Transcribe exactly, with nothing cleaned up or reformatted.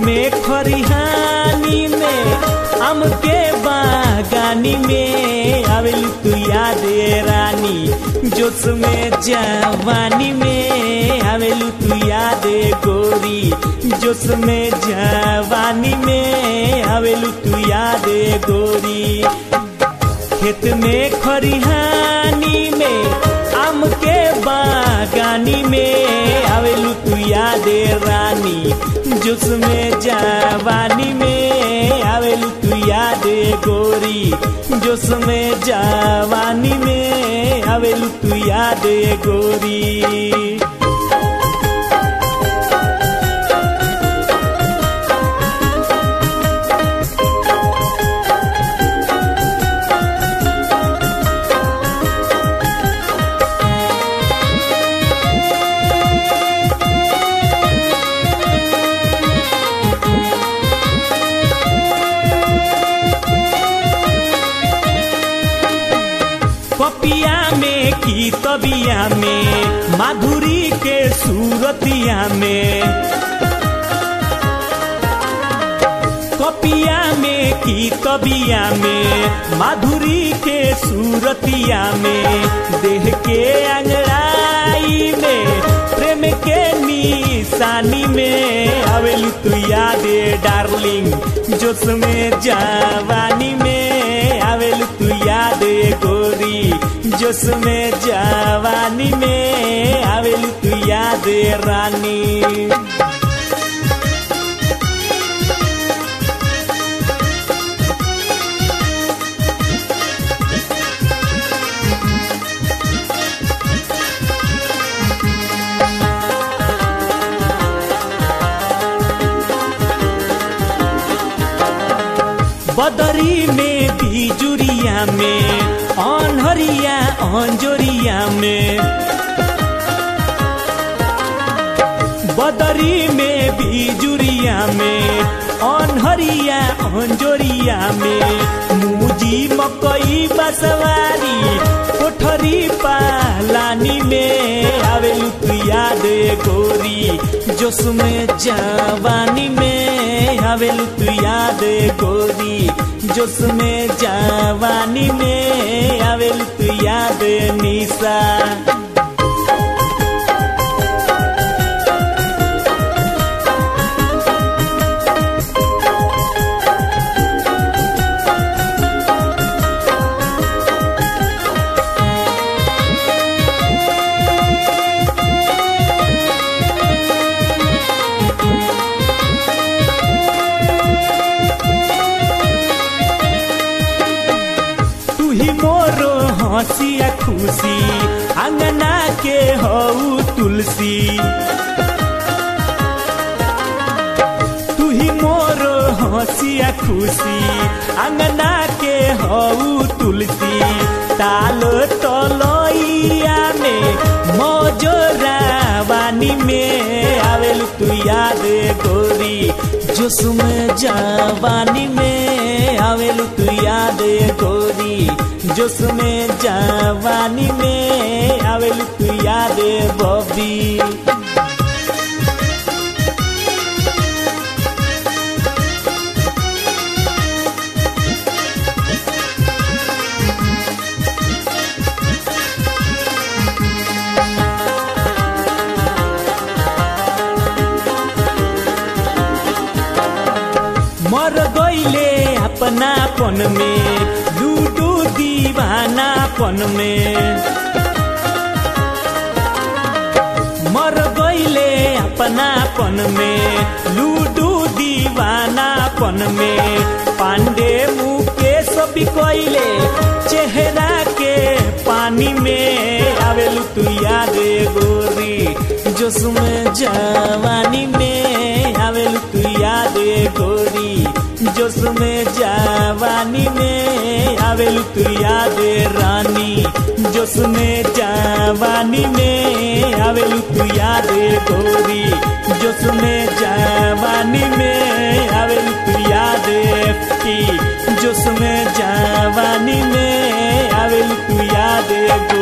में खरिहानी में आम के बागानी में आवेलू तू याद रानी जोश में जवानी में आवेलू तू याद गोरी जोश में जवानी में आवेलू तू याद गोरी। खेत में खरिहानी में आम के बागानी में आवेलू तू याद रानी जोश में जवानी में आवेलू तू याद गोरी जोश में जवानी में आवेलू तू याद गोरी। पपिया में की तबिया में माधुरी के सूरतिया में कपिया में की तबिया में माधुरी के सूरतिया में देह के अंगड़ाई में प्रेम के निशानी में आवेलू तू याद डार्लिंग जोश में जवानी में आवेलू तू याद गोरी जोश में जवानी में आवेलू तू याद रानी। बदरी में बिजुरिया में अनहरिया अंजोरिया में बदरी में बिजुरिया में अनहरिया अंजोरिया में मुजी मकई बसवारी कोठरी पालानी में आवेलू तू याद गोरी जोश में जवानी में आवेलू तू याद गोरी जोश में जवानी में आवेलू तू याद निशा। हंसिया खुशी अंगना के हऊ तुलसी तू ही मोर हंसिया खुशी अंगना के हऊ तुलसी ताल तलैया में मोजरावानी में आवेलू तू याद गोरी जोश में जवानी में आवेलू तू याद गोरी जोश में जवानी में आवेलू तू याद बबी। मर गईले अपनापन में लूडू दीवानापन में मर गईले अपनापन में लूडू दीवानापन में पांडे मुकेश बिकैले चेहरा के पानी में आवेलू तू याद गोरी जोश में जवानी में आवेलू तू याद गोरी जोश में जवानी में आवेलू तू याद रानी जोश में जवानी में आवेलू तू याद गोरी जोश में जवानी में आवेलू तू याद की जोश में जवानी में आवेलू तू याद।